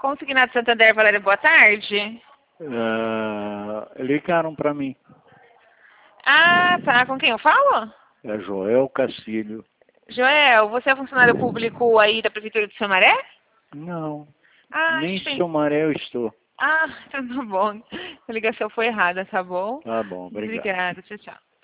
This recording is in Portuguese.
Consignado Santander, Valéria, boa tarde. Ligaram para mim. Ah, tá. Com quem eu falo? É Joel Cacilho. Joel, você é funcionário público aí da Prefeitura de Sumaré? Não, Ah, nem tem... Sumaré eu estou. Ah, então tá bom. A ligação foi errada, tá bom? Tá bom, obrigado. Obrigada, tchau, tchau.